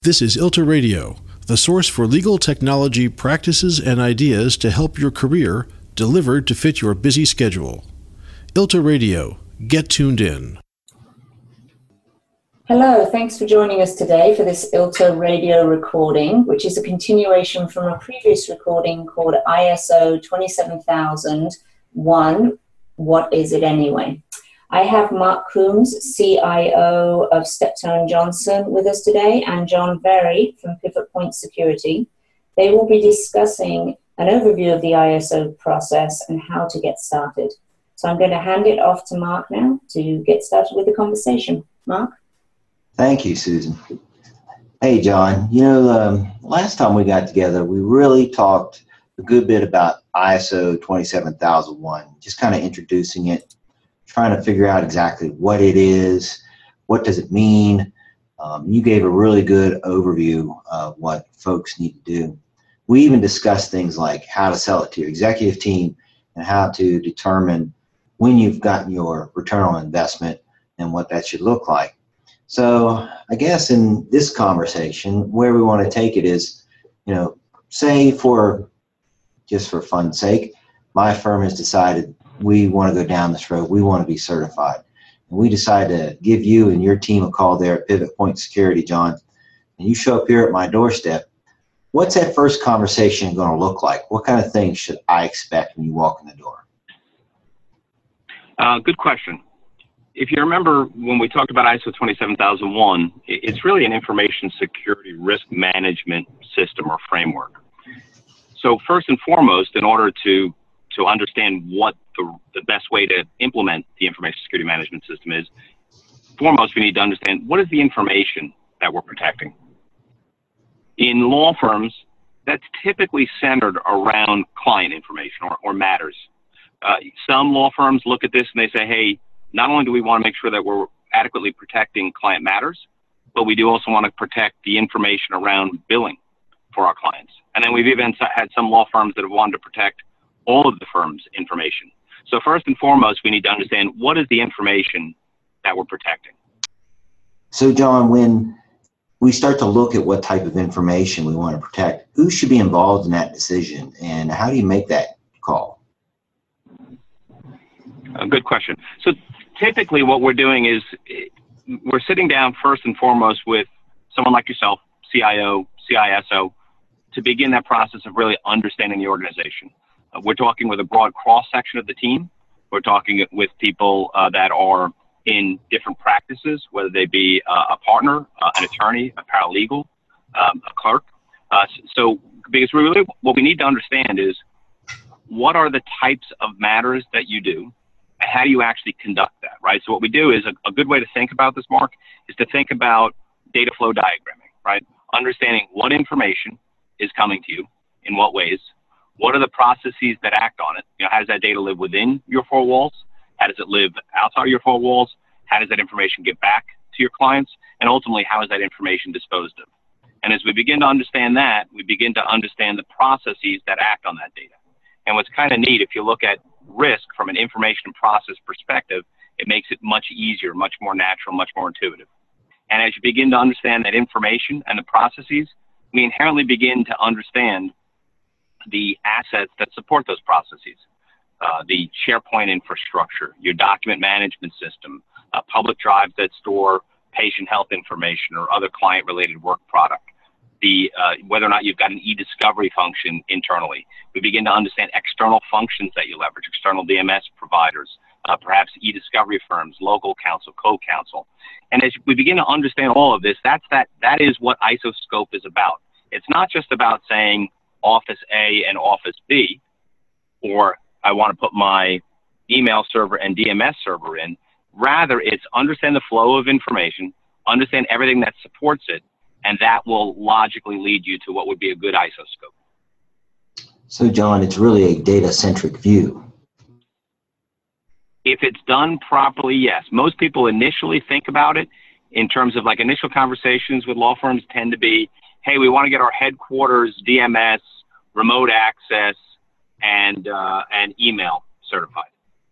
This is ILTA Radio, the source for legal technology practices and ideas to help your career, delivered to fit your busy schedule. ILTA Radio, get tuned in. Hello, thanks for joining us today for this ILTA Radio recording, which is a continuation from a previous recording called ISO 27001, What Is It Anyway? I have Mark Coombs, CIO of Steptoe & Johnson with us today, and John Verry from Pivot Point Security. They will be discussing an overview of the ISO process and how to get started. So I'm going to hand it off to Mark now to get started with the conversation. Mark? Thank you, Susan. Hey, John. Last time we got together, we really talked a good bit about ISO 27001, just kind of introducing it, trying to figure out exactly what it is, what does it mean. You gave a really good overview of what folks need to do. We even discussed things like how to sell it to your executive team and how to determine when you've gotten your return on investment and what that should look like. So I guess in this conversation, where we want to take it is, say just for fun's sake, my firm has decided we want to go down this road. We want to be certified. And we decide to give you and your team a call there at Pivot Point Security, John, and you show up here at my doorstep. What's that first conversation going to look like? What kind of things should I expect when you walk in the door? Good question. If you remember when we talked about ISO 27001, it's really an information security risk management system or framework. So first and foremost, in order to understand what the best way to implement the information security management system is, foremost, we need to understand what is the information that we're protecting. In law firms, that's typically centered around client information or matters. Some law firms look at this and they say, hey, not only do we want to make sure that we're adequately protecting client matters, but we do also want to protect the information around billing for our clients. And then we've even had some law firms that have wanted to protect all of the firm's information. So first and foremost, we need to understand what is the information that we're protecting. So John, when we start to look at what type of information we want to protect, who should be involved in that decision and how do you make that call? A good question. So typically what we're doing is we're sitting down first and foremost with someone like yourself, CIO, CISO, to begin that process of really understanding the organization. We're talking with a broad cross-section of the team. We're talking with people that are in different practices, whether they be a partner, an attorney, a paralegal, a clerk. Because really what we need to understand is what are the types of matters that you do, and how do you actually conduct that, right? So what we do is a good way to think about this, Mark, is to think about data flow diagramming, right? Understanding what information is coming to you, in what ways. What are the processes that act on it? How does that data live within your four walls? How does it live outside your four walls? How does that information get back to your clients? And ultimately, how is that information disposed of? And as we begin to understand that, we begin to understand the processes that act on that data. And what's kind of neat, if you look at risk from an information process perspective, it makes it much easier, much more natural, much more intuitive. And as you begin to understand that information and the processes, we inherently begin to understand the assets that support those processes, the SharePoint infrastructure, your document management system, public drives that store patient health information or other client-related work product, whether or not you've got an e-discovery function internally. We begin to understand external functions that you leverage, external DMS providers, perhaps e-discovery firms, local counsel, co-counsel. And as we begin to understand all of this, that is what ISO scope is about. It's not just about saying Office A and Office B, or I want to put my email server and DMS server in. Rather, it's understand the flow of information, understand everything that supports it, and that will logically lead you to what would be a good ISO scope. So, John, it's really a data-centric view. If it's done properly, yes. Most people initially think about it in terms of initial conversations with law firms tend to be, hey, we want to get our headquarters DMS, remote access, and email certified.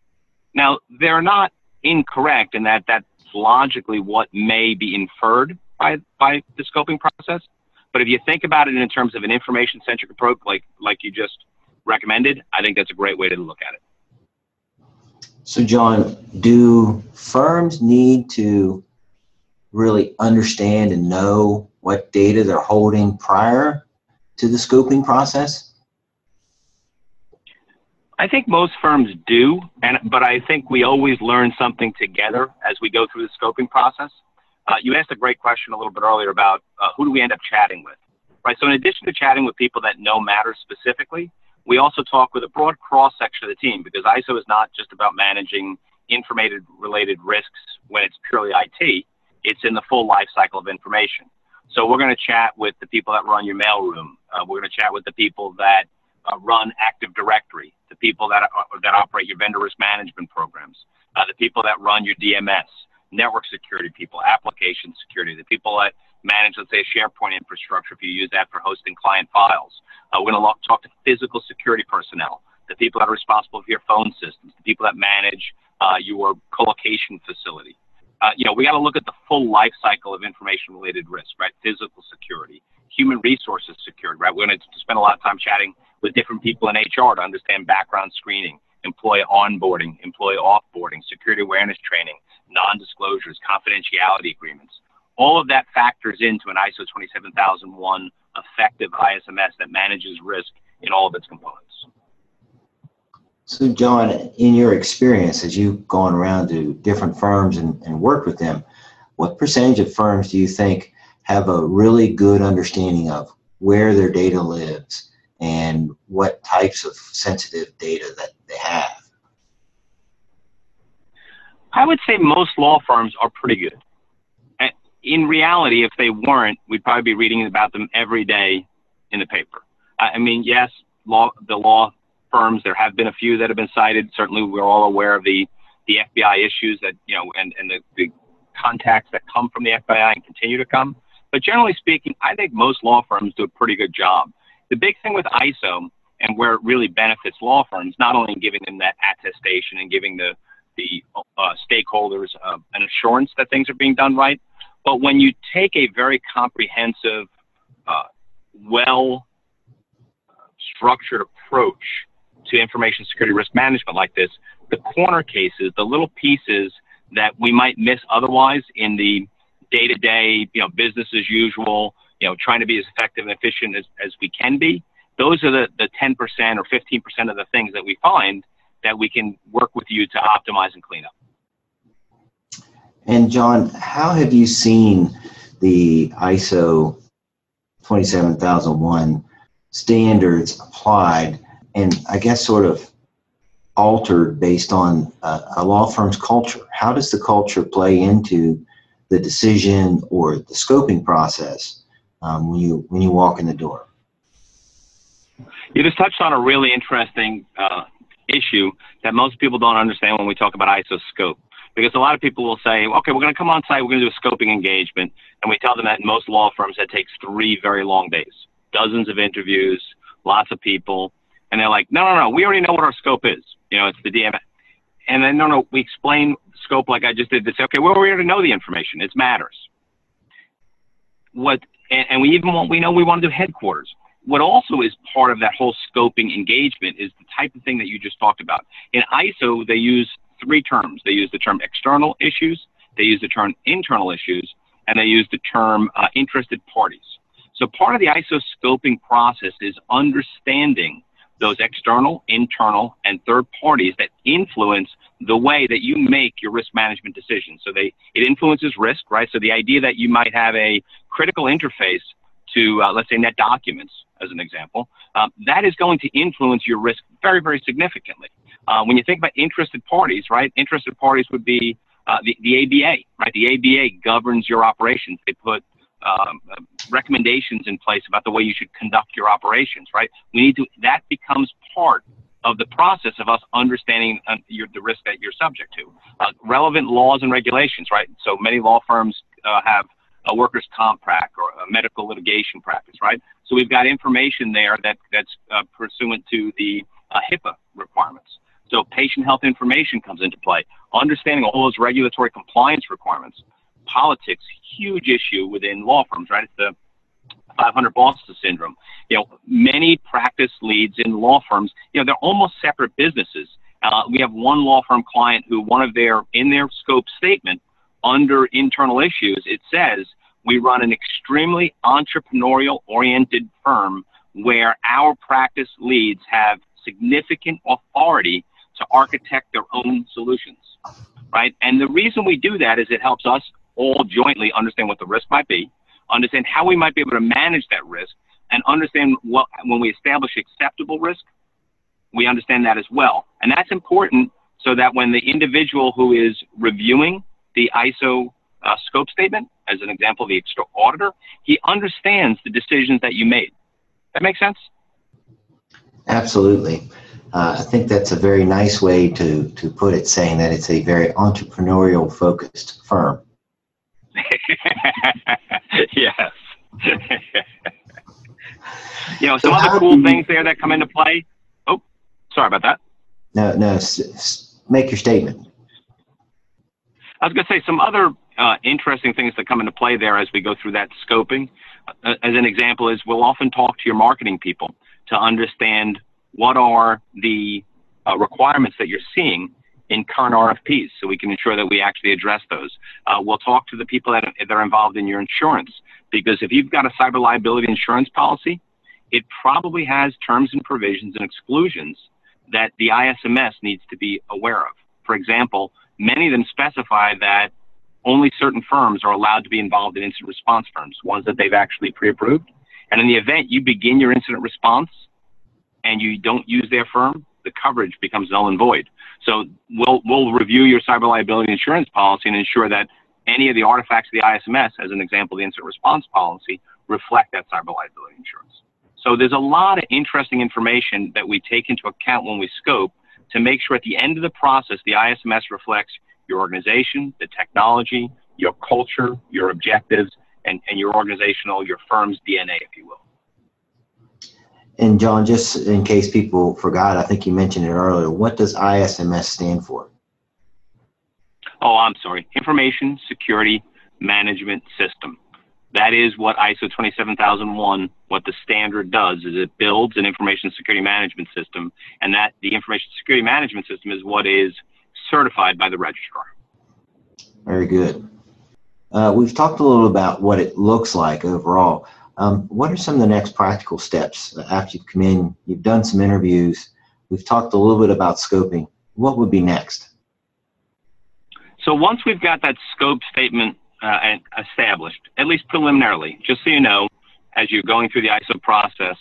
Now, they're not incorrect in that that's logically what may be inferred by the scoping process. But if you think about it in terms of an information-centric approach, like you just recommended, I think that's a great way to look at it. So, John, do firms need to really understand and know what data they're holding prior to the scoping process? I think most firms do, but I think we always learn something together as we go through the scoping process. You asked a great question a little bit earlier about who do we end up chatting with, right? So in addition to chatting with people that know matters specifically, we also talk with a broad cross-section of the team, because ISO is not just about managing information-related risks when it's purely IT. It's in the full life cycle of information. So we're going to chat with the people that run your mailroom. We're going to chat with the people that run Active Directory, the people that operate your vendor risk management programs, the people that run your DMS, network security people, application security, the people that manage, let's say, a SharePoint infrastructure if you use that for hosting client files. We're going to talk to physical security personnel, the people that are responsible for your phone systems, the people that manage your co-location facility. We got to look at the full life cycle of information-related risk, right? Physical security, human resources security, right? We're going to spend a lot of time chatting with different people in HR to understand background screening, employee onboarding, employee offboarding, security awareness training, non-disclosures, confidentiality agreements. All of that factors into an ISO 27001 effective ISMS that manages risk in all of its components. So, John, in your experience, as you've gone around to different firms and worked with them, what percentage of firms do you think have a really good understanding of where their data lives and what types of sensitive data that they have? I would say most law firms are pretty good. In reality, if they weren't, we'd probably be reading about them every day in the paper. I mean, yes, the law firms, there have been a few that have been cited. Certainly, we're all aware of the FBI issues that, and the contacts that come from the FBI and continue to come. But generally speaking, I think most law firms do a pretty good job. The big thing with ISO, and where it really benefits law firms, not only in giving them that attestation and giving the stakeholders an assurance that things are being done right, but when you take a very comprehensive, well-structured approach to information security risk management like this, the corner cases, the little pieces that we might miss otherwise in the day-to-day, business as usual, trying to be as effective and efficient as we can be, those are the 10% or 15% of the things that we find that we can work with you to optimize and clean up. And John, how have you seen the ISO 27001 standards applied and I guess sort of altered based on a law firm's culture? How does the culture play into the decision or the scoping process when you walk in the door? You just touched on a really interesting issue that most people don't understand when we talk about ISO scope. Because a lot of people will say, okay, we're going to come on site, we're going to do a scoping engagement, and we tell them that in most law firms that takes 3 very long days, dozens of interviews, lots of people, and they're like, no, we already know what our scope is. It's the DMS. And then, no, we explain scope like I just did to say, okay, well, we already know the information. It matters. And we want to do headquarters. What also is part of that whole scoping engagement is the type of thing that you just talked about. In ISO, they use 3 terms. They use the term external issues, they use the term internal issues, and they use the term interested parties. So part of the ISO scoping process is understanding those external, internal, and third parties that influence the way that you make your risk management decisions. So it influences risk, right? So the idea that you might have a critical interface to, let's say, NetDocuments, as an example, that is going to influence your risk very, very significantly. When you think about interested parties, right? Interested parties would be the ABA, right? The ABA governs your operations. They put recommendations in place about the way you should conduct your operations, right? That becomes part of the process of us understanding the risk that you're subject to. Relevant laws and regulations, right? So many law firms have a workers' comp practice or a medical litigation practice, right? So we've got information there that's pursuant to the HIPAA requirements. So patient health information comes into play. Understanding all those regulatory compliance requirements. politics, huge issue within law firms, right? It's the 500 bosses syndrome. Many practice leads in law firms, they're almost separate businesses. We have one law firm client who in their scope statement under internal issues, it says we run an extremely entrepreneurial oriented firm where our practice leads have significant authority to architect their own solutions, right? And the reason we do that is it helps us all jointly understand what the risk might be, understand how we might be able to manage that risk, and understand when we establish acceptable risk, we understand that as well. And that's important so that when the individual who is reviewing the ISO scope statement, as an example, the external auditor, he understands the decisions that you made. That makes sense? Absolutely. I think that's a very nice way to put it, saying that it's a very entrepreneurial focused firm. Yes. Some other cool things there that come into play. Oh, sorry about that. No, make your statement. I was going to say some other interesting things that come into play there as we go through that scoping. As an example is we'll often talk to your marketing people to understand what are the requirements that you're seeing in current RFPs so we can ensure that we actually address those. We'll talk to the people that are involved in your insurance, because if you've got a cyber liability insurance policy, it probably has terms and provisions and exclusions that the ISMS needs to be aware of. For example, many of them specify that only certain firms are allowed to be involved in incident response firms, ones that they've actually pre-approved. And in the event you begin your incident response and you don't use their firm, the coverage becomes null and void. So we'll review your cyber liability insurance policy and ensure that any of the artifacts of the ISMS, as an example, the incident response policy, reflect that cyber liability insurance. So there's a lot of interesting information that we take into account when we scope to make sure at the end of the process, the ISMS reflects your organization, the technology, your culture, your objectives, and your firm's DNA, if you will. And John, just in case people forgot, I think you mentioned it earlier, what does ISMS stand for? Oh, I'm sorry. Information Security Management System. That is what ISO 27001, what the standard does, is it builds an information security management system, and that the information security management system is what is certified by the registrar. Very good. We've talked a little about what it looks like overall. What are some of the next practical steps after you've come in? You've done some interviews. We've talked a little bit about scoping. What would be next? So once we've got that scope statement established, at least preliminarily, just so you know, as you're going through the ISO process,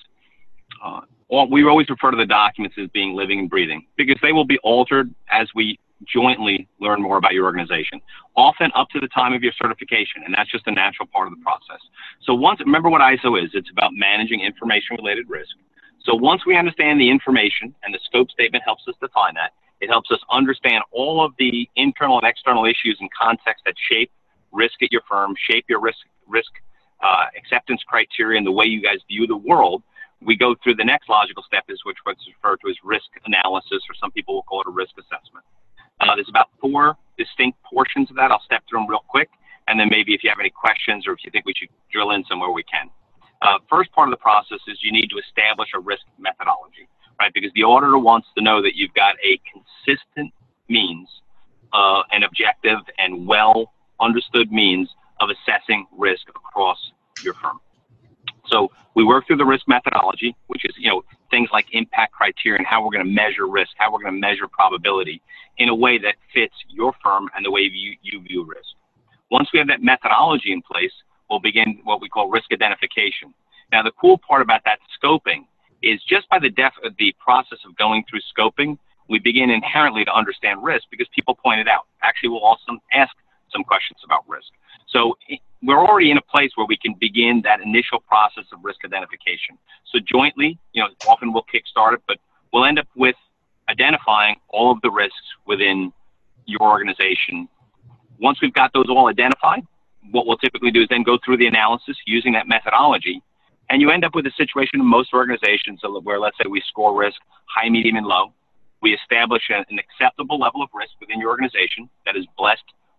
we always refer to the documents as being living and breathing, because they will be altered as we jointly learn more about your organization, often up to the time of your certification, and that's just a natural part of the process. So remember what ISO is, it's about managing information-related risk. So once we understand the information, and the scope statement helps us define that, it helps us understand all of the internal and external issues and contexts that shape risk at your firm, shape your risk acceptance criteria and the way you guys view the world. We go through the next logical step, is what's referred to as risk analysis, or some people will call it a risk assessment. There's about 4 distinct portions of that. I'll step through them real quick, and then maybe if you have any questions or if you think we should drill in somewhere, we can. First part of the process is you need to establish a risk methodology, right? Because the auditor wants to know that you've got a consistent means, an objective and well understood means of assessing risk across your firm. So we work through the risk methodology, which is, things like impact criteria and how we're going to measure risk, how we're going to measure probability in a way that fits your firm and the way you view risk. Once we have that methodology in place, we'll begin what we call risk identification. Now, the cool part about that scoping is just by the process of going through scoping, we begin inherently to understand risk because people point it out. Actually, we'll also ask some questions about risk. So we're already in a place where we can begin that initial process of risk identification. So jointly, often we'll kickstart it, but we'll end up with identifying all of the risks within your organization. Once we've got those all identified, what we'll typically do is then go through the analysis using that methodology. And you end up with a situation in most organizations where, let's say, we score risk high, medium, and low. We establish an acceptable level of risk within your organization that is blessed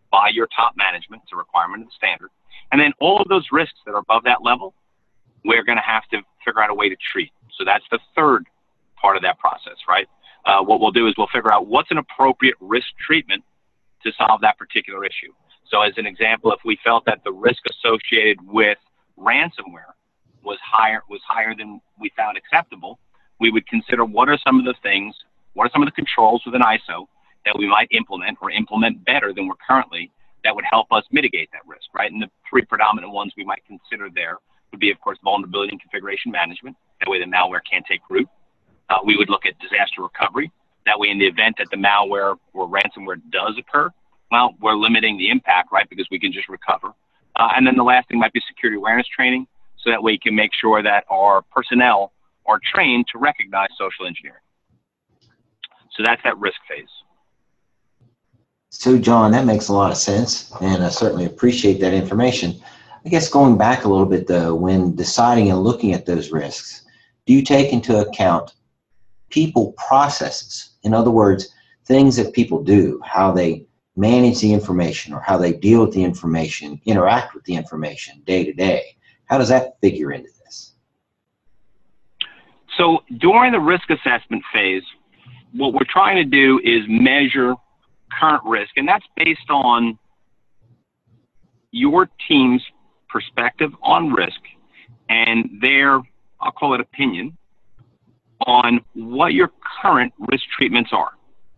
by your top management. It's a requirement of the standard. And then all of those risks that are above that level, we're going to have to figure out a way to treat. So that's the third part of that process, right? What we'll do is we'll figure out what's an appropriate risk treatment to solve that particular issue. So as an example, if we felt that the risk associated with ransomware was higher than we found acceptable, we would consider what are some of the controls within ISO that we might implement or implement better than we're currently that would help us mitigate that risk, right? And the three predominant ones we might consider there would be, of course, vulnerability and configuration management. That way the malware can't take root. We would look at disaster recovery. That way, in the event that the malware or ransomware does occur, well, we're limiting the impact, right? Because we can just recover. And then the last thing might be security awareness training. So that way we can make sure that our personnel are trained to recognize social engineering. So that's that risk phase. So, John, that makes a lot of sense, and I certainly appreciate that information. I guess going back a little bit, though, when deciding and looking at those risks, do you take into account people processes? In other words, things that people do, how they manage the information or how they deal with the information, interact with the information day to day. How does that figure into this? So during the risk assessment phase, what we're trying to do is measure current risk, and that's based on your team's perspective on risk and their, I'll call it opinion, on what your current risk treatments are.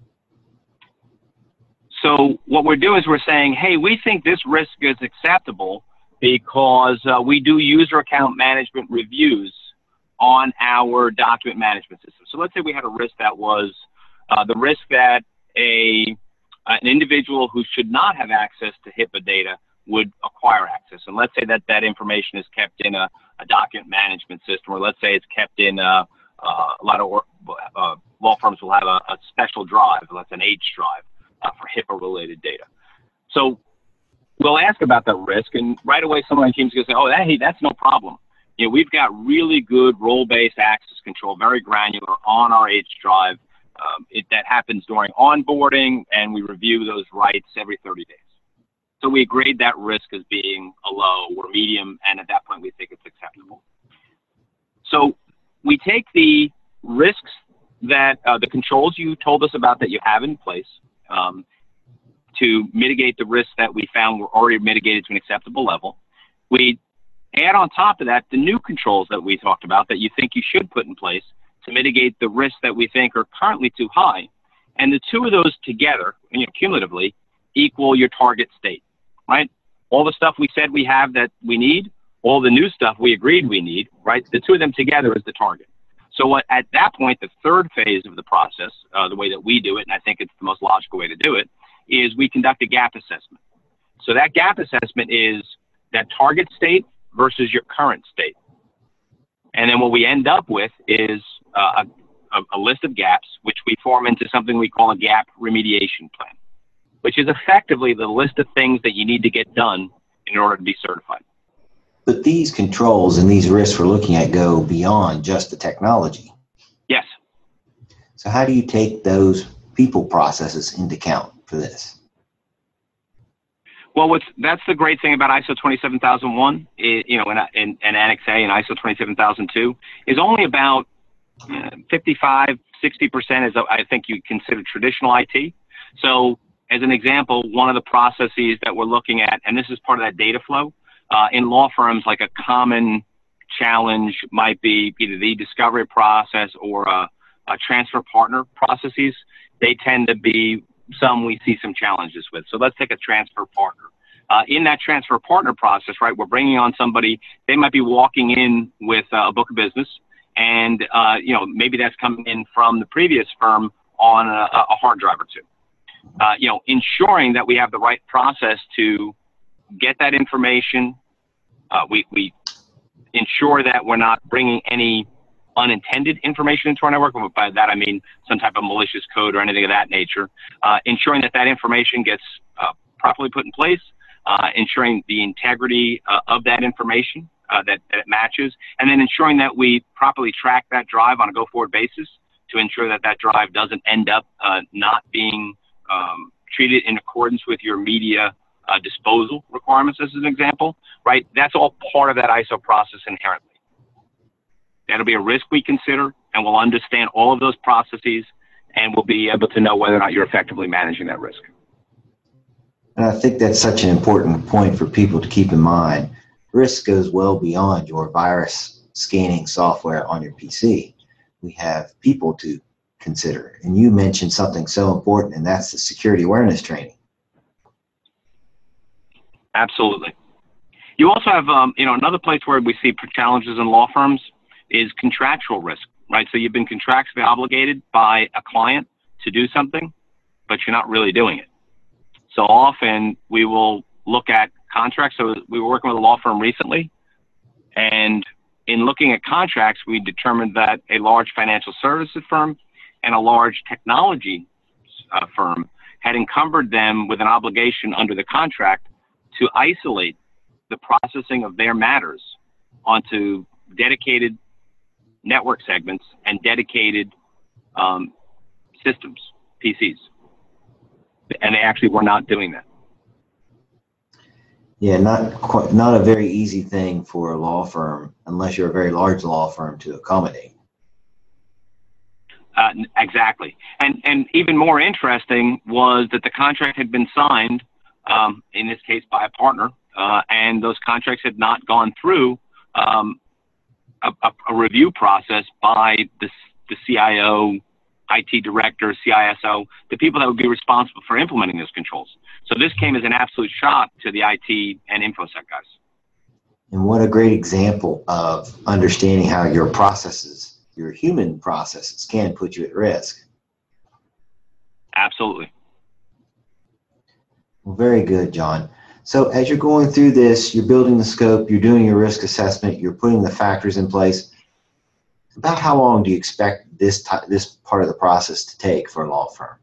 So what we're doing is we're saying, hey, we think this risk is acceptable because we do user account management reviews on our document management system. So let's say we had a risk that was the risk that an individual who should not have access to HIPAA data would acquire access. And let's say that that information is kept in a document management system, or let's say it's kept in a lot of law firms will have a special drive, that's an H drive for HIPAA-related data. So we'll ask about that risk, and right away someone on the team is going to say, oh, hey, that's no problem. You know, we've got really good role-based access control, very granular on our H drive. That happens during onboarding, and we review those rights every 30 days. So we grade that risk as being a low or medium, and at that point we think it's acceptable. So we take the risks that the controls you told us about that you have in place to mitigate the risks that we found were already mitigated to an acceptable level. We add on top of that the new controls that we talked about that you think you should put in place to mitigate the risks that we think are currently too high. And the two of those together, cumulatively, equal your target state, right? All the stuff we said we have that we need, all the new stuff we agreed we need, right? The two of them together is the target. So at that point, the third phase of the process, the way that we do it, and I think it's the most logical way to do it, is we conduct a gap assessment. So that gap assessment is that target state versus your current state. And then what we end up with is a list of gaps, which we form into something we call a gap remediation plan, which is effectively the list of things that you need to get done in order to be certified. But these controls and these risks we're looking at go beyond just the technology. Yes. So how do you take those people processes into account for this? Well, that's the great thing about ISO 27001, and Annex A and ISO 27002 is only about 55, 60% is, I think, you consider traditional IT. So as an example, one of the processes that we're looking at, and this is part of that data flow, in law firms, like a common challenge might be either the discovery process or a transfer partner processes. They tend to be some we see some challenges with. So let's take a transfer partner. In that transfer partner process, right, we're bringing on somebody, they might be walking in with a book of business, and maybe that's coming in from the previous firm on a hard drive or two. Ensuring that we have the right process to get that information. We ensure that we're not bringing any unintended information into our network. By that, I mean some type of malicious code or anything of that nature. Ensuring that information gets properly put in place, ensuring the integrity of that information, that it matches, and then ensuring that we properly track that drive on a go-forward basis to ensure that that drive doesn't end up not being treated in accordance with your media disposal requirements as an example, right? That's all part of that ISO process inherently. That'll be a risk we consider, and we'll understand all of those processes, and we'll be able to know whether or not you're effectively managing that risk. And I think that's such an important point for people to keep in mind. Risk goes well beyond your virus scanning software on your PC. We have people to consider. And you mentioned something so important, and that's the security awareness training. Absolutely. You also have, another place where we see challenges in law firms is contractual risk, right? So you've been contractually obligated by a client to do something, but you're not really doing it. So often we will look at contracts. So we were working with a law firm recently, and in looking at contracts, we determined that a large financial services firm and a large technology firm had encumbered them with an obligation under the contract to isolate the processing of their matters onto dedicated network segments and dedicated systems, PCs. And they actually were not doing that. Yeah, not a very easy thing for a law firm, unless you're a very large law firm, to accommodate. Exactly. And even more interesting was that the contract had been signed, in this case by a partner, and those contracts had not gone through a review process by the CIO, IT director, CISO, the people that would be responsible for implementing those controls. So this came as an absolute shock to the IT and InfoSec guys. And what a great example of understanding how your processes, your human processes, can put you at risk. Absolutely. Well, very good, John. So as you're going through this, you're building the scope, you're doing your risk assessment, you're putting the factors in place. About how long do you expect this part of the process to take for a law firm?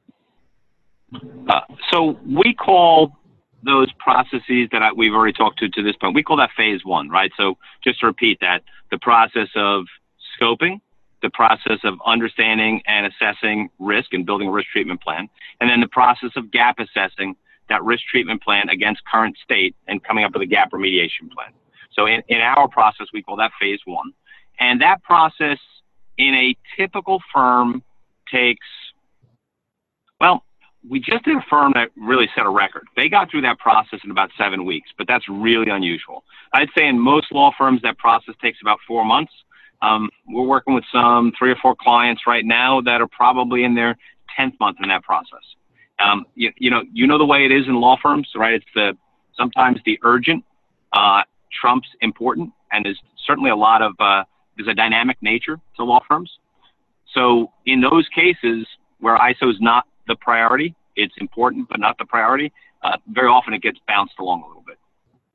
So we call those processes that we've already talked to this point, we call that phase one, right? So just to repeat that, the process of scoping, the process of understanding and assessing risk and building a risk treatment plan, and then the process of gap assessing that risk treatment plan against current state and coming up with a gap remediation plan. So in our process, we call that phase one. And that process in a typical firm takes, well, we just did a firm that really set a record. They got through that process in about 7 weeks, but that's really unusual. I'd say in most law firms, that process takes about 4 months. We're working with some 3 or 4 clients right now that are probably in their 10th month in that process. You know the way it is in law firms, right? It's sometimes the urgent trumps important, and there's certainly a lot of there's a dynamic nature to law firms. So in those cases where ISO is not the priority, it's important but not the priority, very often it gets bounced along a little bit.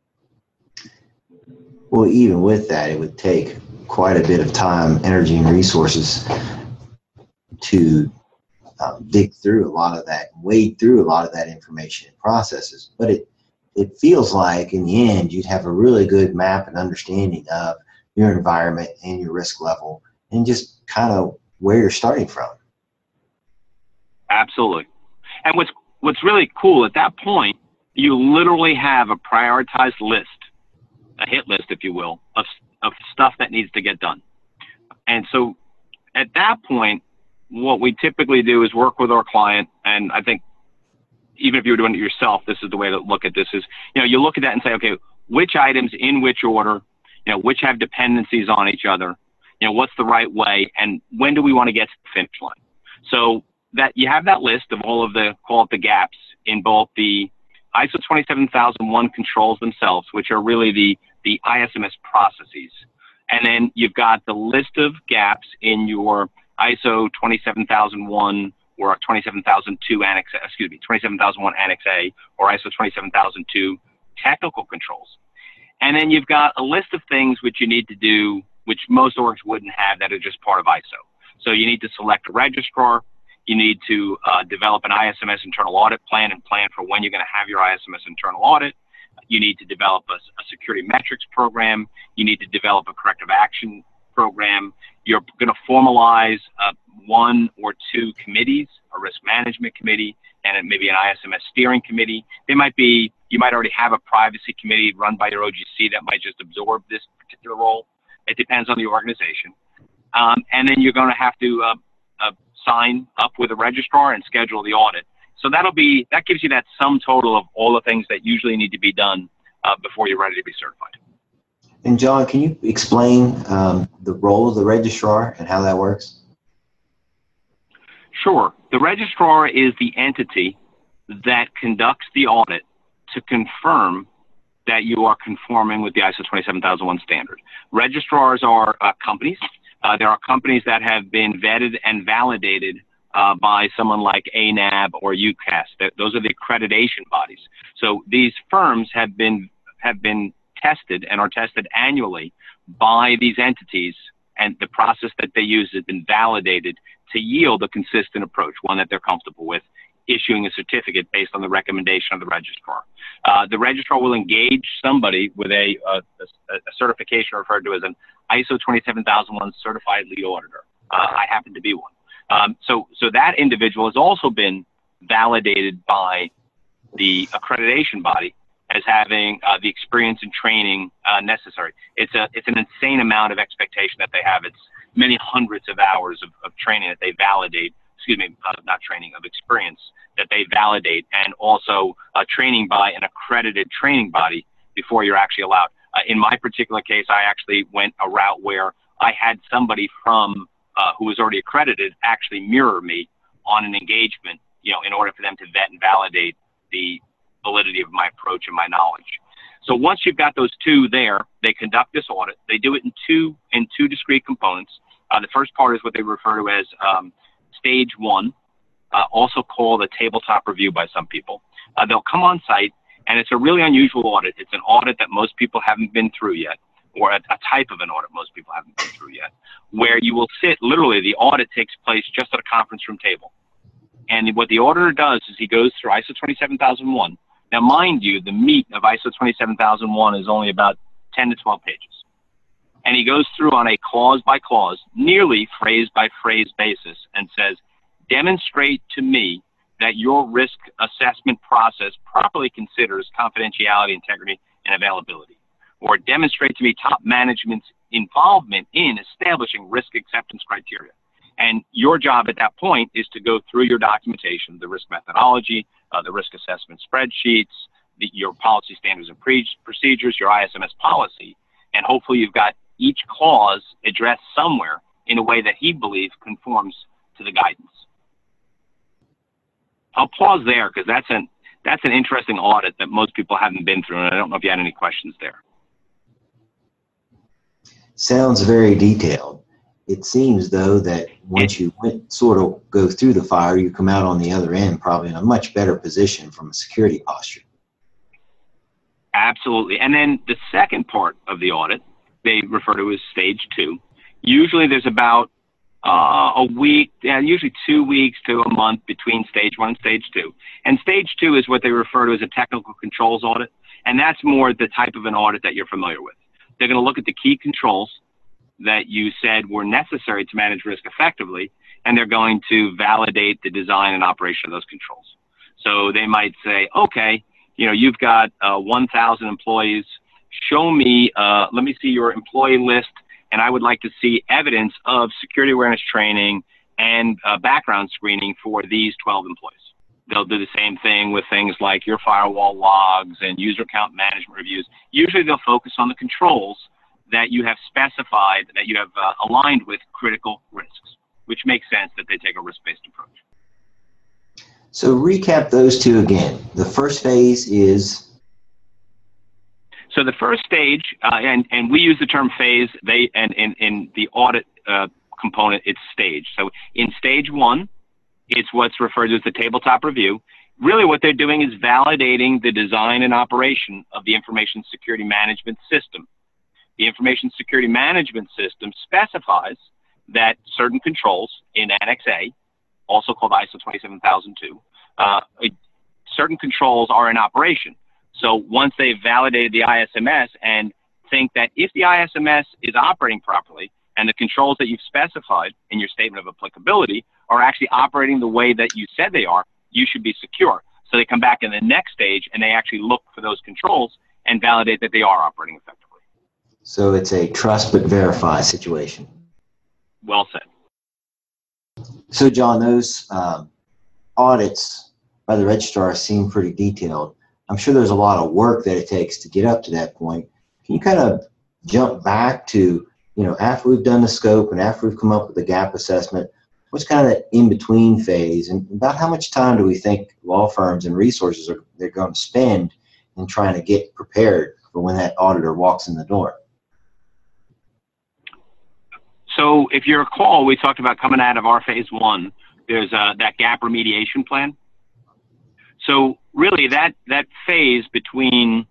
Well, even with that, it would take quite a bit of time, energy, and resources to dig through a lot of that, wade through a lot of that information and processes. But it feels like in the end, you'd have a really good map and understanding of your environment and your risk level and just kind of where you're starting from. Absolutely. And what's really cool at that point, you literally have a prioritized list, a hit list, if you will, of stuff that needs to get done. And so at that point, what we typically do is work with our client. And I think even if you were doing it yourself, this is the way to look at this is, you look at that and say, okay, which items in which order, which have dependencies on each other, what's the right way, and when do we want to get to the finish line? So that you have that list of all of call it the gaps in both the ISO 27001 controls themselves, which are really the ISMS processes. And then you've got the list of gaps in your ISO 27001 or 27002 Annex, 27001 Annex A or ISO 27002 technical controls. And then you've got a list of things which you need to do, which most orgs wouldn't have, that are just part of ISO. So you need to select a registrar. You need to develop an ISMS internal audit plan and plan for when you're going to have your ISMS internal audit. You need to develop a security metrics program. You need to develop a corrective action program. You're going to formalize 1 or 2 committees, a risk management committee and maybe an ISMS steering committee. You might already have a privacy committee run by your OGC that might just absorb this particular role. It depends on the organization. And then you're going to have to sign up with a registrar and schedule the audit. So that gives you that sum total of all the things that usually need to be done before you're ready to be certified. And John, can you explain the role of the registrar and how that works? Sure. The registrar is the entity that conducts the audit to confirm that you are conforming with the ISO 27001 standard. Registrars are companies. There are companies that have been vetted and validated by someone like ANAB or UCAS. Those are the accreditation bodies. So these firms have been tested and are tested annually by these entities, and the process that they use has been validated to yield a consistent approach, one that they're comfortable with, issuing a certificate based on the recommendation of the registrar. The registrar will engage somebody with a certification referred to as an ISO 27001 certified lead auditor. I happen to be one. So that individual has also been validated by the accreditation body as having the experience and training necessary. It's an insane amount of expectation that they have. It's many hundreds of hours of training that they validate, not training, of experience that they validate, and also training by an accredited training body before you're actually allowed. In my particular case, I actually went a route where I had somebody from who was already accredited actually mirror me on an engagement, in order for them to vet and validate the validity of my approach and my knowledge. So once you've got those two there, they conduct this audit. They do it in two discrete components. The first part is what they refer to as stage one, also called a tabletop review by some people. They'll come on site, and it's a really unusual audit. It's an audit that most people haven't been through yet, or a type of an audit most people haven't been through yet, where you will sit, literally the audit takes place just at a conference room table. And what the auditor does is he goes through ISO 27001. Now, mind you, the meat of ISO 27001 is only about 10 to 12 pages. And he goes through on a clause by clause, nearly phrase by phrase basis, and says, demonstrate to me that your risk assessment process properly considers confidentiality, integrity, and availability. Or demonstrate to me top management's involvement in establishing risk acceptance criteria. And your job at that point is to go through your documentation, the risk methodology, the risk assessment spreadsheets, your policy standards and procedures, your ISMS policy, and hopefully you've got each clause addressed somewhere in a way that he believes conforms to the guidance. I'll pause there because that's an interesting audit that most people haven't been through, and I don't know if you had any questions there. Sounds very detailed. It seems, though, that once you sort of go through the fire, you come out on the other end probably in a much better position from a security posture. Absolutely. And then the second part of the audit, they refer to as stage two. Usually there's about a week, usually 2 weeks to a month between stage one and stage two. And stage two is what they refer to as a technical controls audit. And that's more the type of an audit that you're familiar with. They're going to look at the key controls that you said were necessary to manage risk effectively, and they're going to validate the design and operation of those controls. So they might say, okay, you've got 1,000 employees. Show me, let me see your employee list, and I would like to see evidence of security awareness training and background screening for these 12 employees. They'll do the same thing with things like your firewall logs and user account management reviews. Usually they'll focus on the controls that you have specified, that you have aligned with critical risks, which makes sense that they take a risk-based approach. So recap those two again. The first phase is? So the first stage, and we use the term phase, and in the audit component, it's stage. So in stage one, it's what's referred to as the tabletop review. Really what they're doing is validating the design and operation of the information security management system. The information security management system specifies that certain controls in Annex A, also called ISO 27002, certain controls are in operation. So once they've validated the ISMS and think that if the ISMS is operating properly and the controls that you've specified in your statement of applicability are actually operating the way that you said they are, you should be secure. So they come back in the next stage and they actually look for those controls and validate that they are operating effectively. So it's a trust but verify situation. Well said. So John, those audits by the registrar seem pretty detailed. I'm sure there's a lot of work that it takes to get up to that point. Can you kind of jump back to, after we've done the scope and after we've come up with the gap assessment, what's kind of that in-between phase, and about how much time do we think law firms and resources they're going to spend in trying to get prepared for when that auditor walks in the door? So if you recall, we talked about coming out of our phase one, there's that gap remediation plan. So really that phase between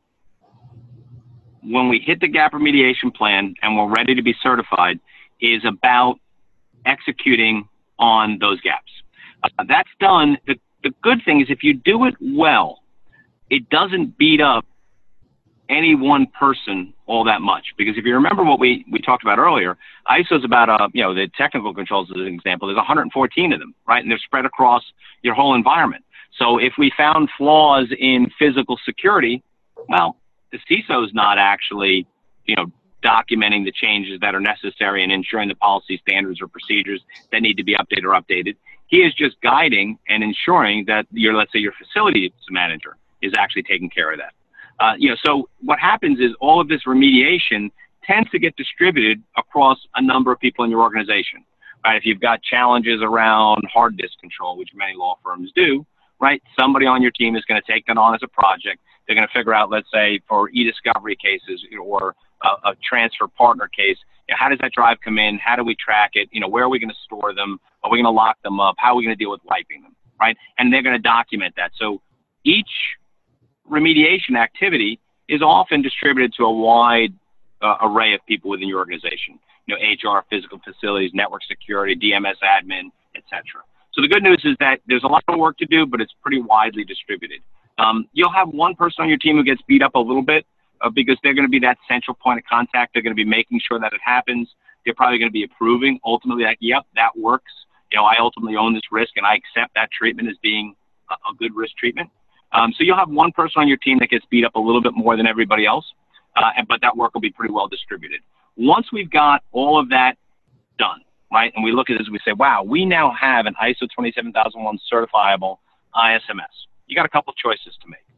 when we hit the gap remediation plan and we're ready to be certified is about executing on those gaps. That's done. The good thing is if you do it well, it doesn't beat up any one person all that much. Because if you remember what we talked about earlier, ISO is about, the technical controls as an example, there's 114 of them, right? And they're spread across your whole environment. So if we found flaws in physical security, well, the CISO is not actually, documenting the changes that are necessary and ensuring the policy standards or procedures that need to be updated or updated. He is just guiding and ensuring that let's say your facilities manager is actually taking care of that. So what happens is all of this remediation tends to get distributed across a number of people in your organization, right? If you've got challenges around hard disk control, which many law firms do, right? Somebody on your team is going to take that on as a project. They're going to figure out, let's say, for e-discovery cases or a transfer partner case, how does that drive come in? How do we track it? Where are we going to store them? Are we going to lock them up? How are we going to deal with wiping them, right? And they're going to document that. So each remediation activity is often distributed to a wide array of people within your organization. HR, physical facilities, network security, DMS admin, etc. So the good news is that there's a lot of work to do, but it's pretty widely distributed. You'll have one person on your team who gets beat up a little bit because they're going to be that central point of contact. They're going to be making sure that it happens. They're probably going to be approving ultimately like, yep, that works. I ultimately own this risk and I accept that treatment as being a good risk treatment. So you'll have one person on your team that gets beat up a little bit more than everybody else, but that work will be pretty well distributed. Once we've got all of that done, right, and we look at this and we say, wow, we now have an ISO 27001 certifiable ISMS. You got a couple choices to make.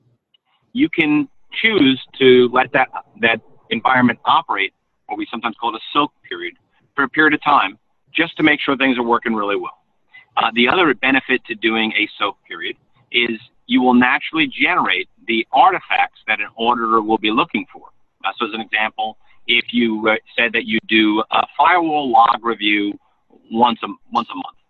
You can choose to let that environment operate, what we sometimes call it a soak period, for a period of time, just to make sure things are working really well. The other benefit to doing a soak period is you will naturally generate the artifacts that an auditor will be looking for. So as an example, if you said that you do a firewall log review once a month,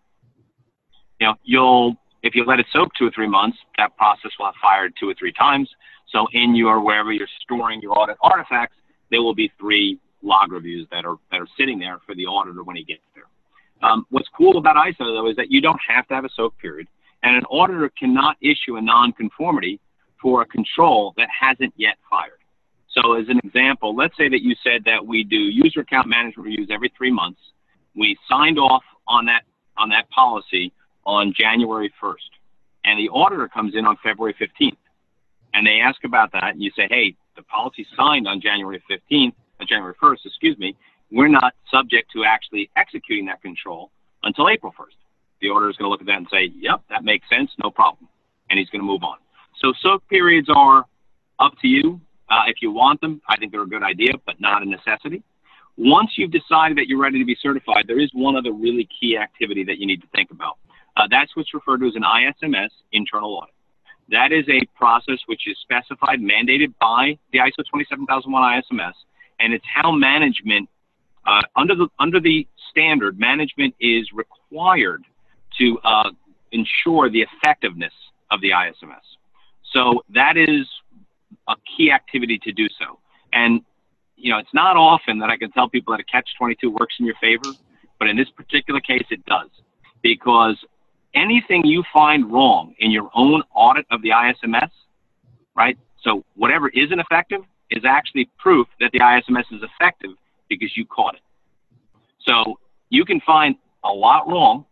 if you let it soak 2 or 3 months, that process will have fired 2 or 3 times. So in wherever you're storing your audit artifacts, there will be 3 log reviews that are sitting there for the auditor when he gets there. What's cool about ISO though is that you don't have to have a soak period, and an auditor cannot issue a non-conformity for a control that hasn't yet fired. So as an example, let's say that you said that we do user account management reviews every 3 months. We signed off on that policy on January 1st, and the auditor comes in on February 15th, and they ask about that, and you say, hey, the policy signed on January 1st, we're not subject to actually executing that control until April 1st. The auditor is going to look at that and say, yep, that makes sense, no problem, and he's going to move on. So soak periods are up to you. If you want them, I think they're a good idea, but not a necessity. Once you've decided that you're ready to be certified, there is one other really key activity that you need to think about. That's what's referred to as an ISMS, internal audit. That is a process which is specified, mandated by the ISO 27001 ISMS, and it's how management, under the standard, management is required to ensure the effectiveness of the ISMS. So that is a key activity to do so. And, it's not often that I can tell people that a catch-22 works in your favor, but in this particular case, it does. Because anything you find wrong in your own audit of the ISMS, right? So whatever isn't effective is actually proof that the ISMS is effective because you caught it. So you can find a lot wrong,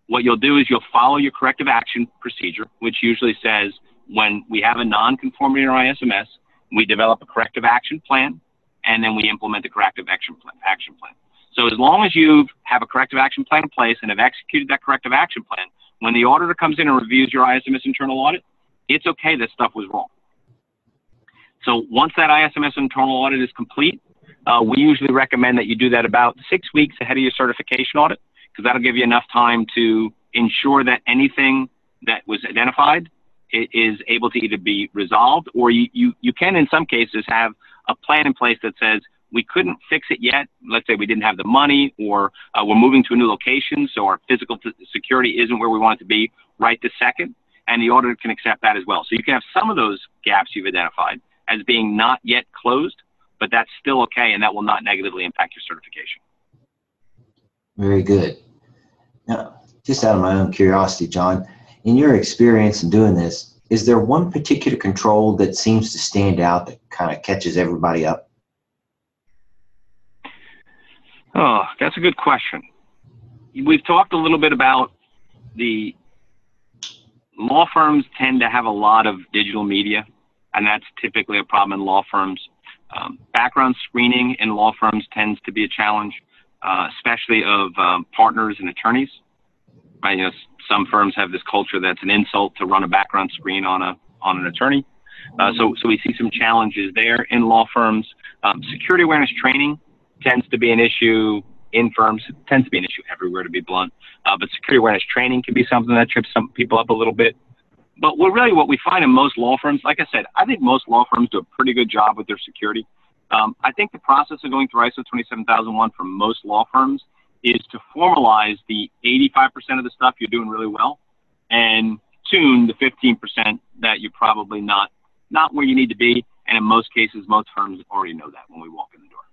what you'll do is you'll follow your corrective action procedure, which usually says when we have a non-conformity in our ISMS, we develop a corrective action plan, and then we implement the corrective action plan. So as long as you have a corrective action plan in place and have executed that corrective action plan, when the auditor comes in and reviews your ISMS internal audit, it's okay that stuff was wrong. So once that ISMS internal audit is complete, we usually recommend that you do that about 6 weeks ahead of your certification audit, because that'll give you enough time to ensure that anything that was identified is able to either be resolved, or you can in some cases have a plan in place that says we couldn't fix it yet. Let's say we didn't have the money, or we're moving to a new location, so our physical security isn't where we want it to be right this second, and the auditor can accept that as well. So you can have some of those gaps you've identified as being not yet closed, but that's still okay, and that will not negatively impact your certification. Very good. Now, just out of my own curiosity, John, in your experience in doing this, is there one particular control that seems to stand out that kind of catches everybody up? Oh, that's a good question. We've talked a little bit about the law firms tend to have a lot of digital media, and that's typically a problem in law firms. Background screening in law firms tends to be a challenge, especially of partners and attorneys. Right? You know, some firms have this culture that's an insult to run a background screen on an attorney. So we see some challenges there in law firms. Security awareness training tends to be an issue in firms. It tends to be an issue everywhere, to be blunt. But security awareness training can be something that trips some people up a little bit. But what we find in most law firms, like I said, I think most law firms do a pretty good job with their security. I think the process of going through ISO 27001 for most law firms is to formalize the 85% of the stuff you're doing really well and tune the 15% that you're probably not where you need to be. And in most cases, most firms already know that when we walk in the door.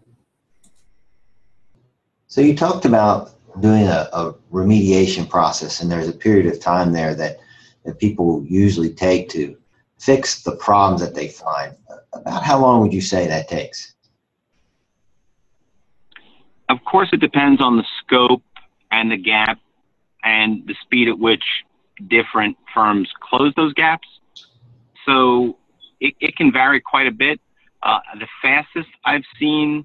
So you talked about doing a remediation process, and there's a period of time there that people usually take to fix the problems that they find. About how long would you say that takes? Of course, it depends on the scope and the gap and the speed at which different firms close those gaps. So it can vary quite a bit. The fastest I've seen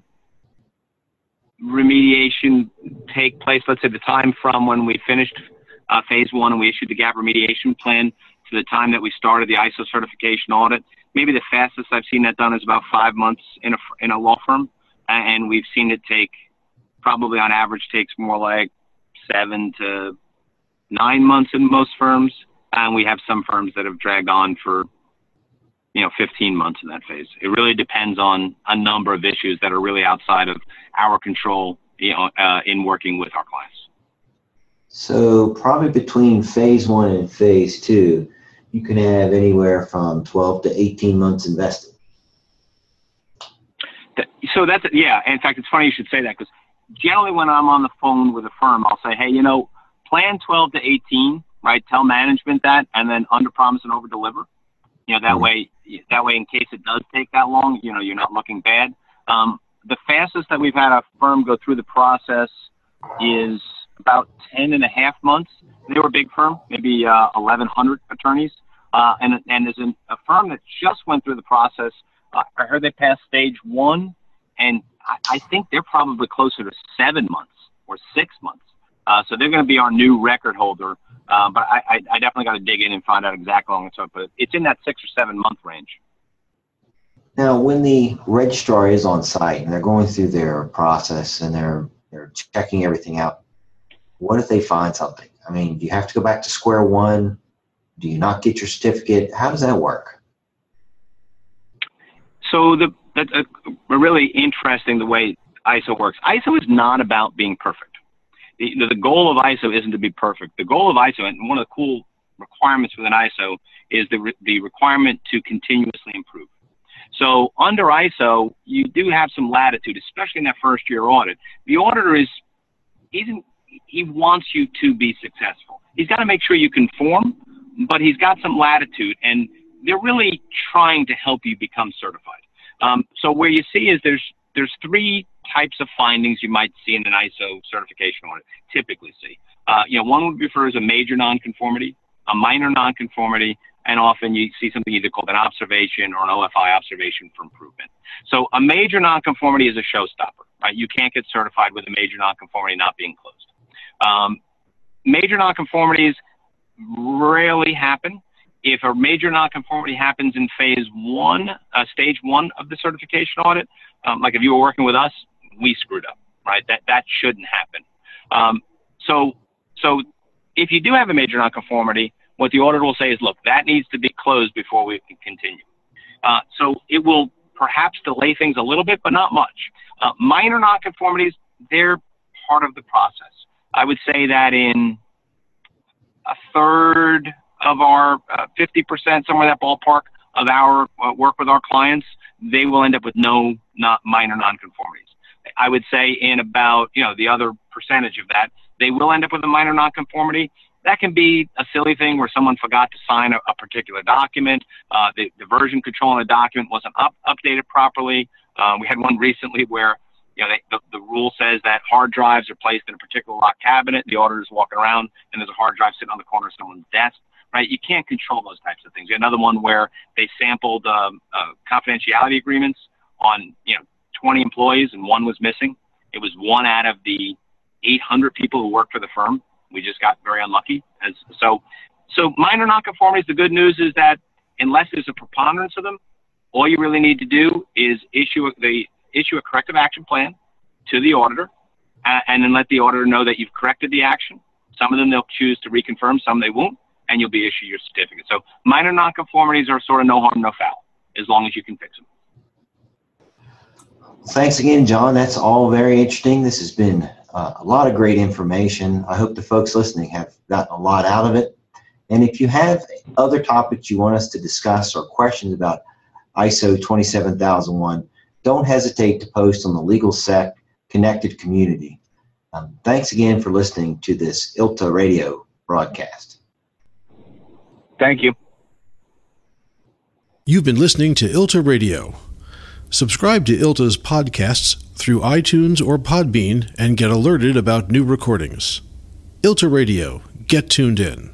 remediation take place, let's say the time from when we finished phase one and we issued the gap remediation plan to the time that we started the ISO certification audit, maybe the fastest I've seen that done is about 5 months in a law firm. And we've seen it take, probably on average, takes more like 7 to 9 months in most firms. And we have some firms that have dragged on for 15 months in that phase. It really depends on a number of issues that are really outside of our control, in working with our clients. So probably between phase one and phase two, you can have anywhere from 12 to 18 months invested. So that's, yeah. In fact, it's funny you should say that, because generally when I'm on the phone with a firm, I'll say, hey, plan 12 to 18, right? Tell management that, and then under promise and over deliver. That way, in case it does take that long, you're not looking bad. The fastest that we've had a firm go through the process is about 10 and a half months. They were a big firm, maybe 1,100 attorneys. And there's a firm that just went through the process. I heard they passed stage one, and I think they're probably closer to 7 months or 6 months. So they're going to be our new record holder. But I definitely got to dig in and find out exactly how long it took. But it's in that 6 or 7 month range. Now, when the registrar is on site and they're going through their process and they're checking everything out, what if they find something? I mean, do you have to go back to square one? Do you not get your certificate? How does that work? So that's a really interesting the way ISO works. ISO is not about being perfect. The goal of ISO isn't to be perfect. The goal of ISO, and one of the cool requirements within ISO, is the requirement to continuously improve. So under ISO, you do have some latitude, especially in that first year audit. The auditor he wants you to be successful. He's got to make sure you conform, but he's got some latitude, and they're really trying to help you become certified. So where you see is there's 3 types of findings you might see in an ISO certification audit, typically see. One would be referred as a major nonconformity, a minor nonconformity, and often you see something either called an observation or an OFI, observation for improvement. So a major nonconformity is a showstopper, right? You can't get certified with a major nonconformity not being closed. Major nonconformities rarely happen. If a major nonconformity happens in stage one of the certification audit, like if you were working with us, we screwed up, right? That shouldn't happen. So if you do have a major nonconformity, what the auditor will say is, look, that needs to be closed before we can continue. So it will perhaps delay things a little bit, but not much. Minor nonconformities, they're part of the process. I would say that in a third of our 50%, somewhere in that ballpark of our work with our clients, they will end up with not minor nonconformities. I would say in about, the other percentage of that, they will end up with a minor nonconformity. That can be a silly thing where someone forgot to sign a particular document. The version control on the document wasn't updated properly. We had one recently where the rule says that hard drives are placed in a particular locked cabinet. The auditor's walking around and there's a hard drive sitting on the corner of someone's desk. Right? You can't control those types of things. We had another one where they sampled confidentiality agreements on 20 employees and one was missing. It was one out of the 800 people who work for the firm. We just got very unlucky. So minor nonconformities, the good news is that unless there's a preponderance of them, all you really need to do is issue a corrective action plan to the auditor and then let the auditor know that you've corrected the action. Some of them they'll choose to reconfirm, some they won't, and you'll be issued your certificate. So minor nonconformities are sort of no harm, no foul, as long as you can fix them. Thanks again, John. That's all very interesting. This has been a lot of great information. I hope the folks listening have gotten a lot out of it. And if you have other topics you want us to discuss or questions about ISO 27001, don't hesitate to post on the LegalSec Connected community. Thanks again for listening to this ILTA radio broadcast. Thank you. You've been listening to ILTA Radio. Subscribe to ILTA's podcasts through iTunes or Podbean and get alerted about new recordings. ILTA Radio. Get tuned in.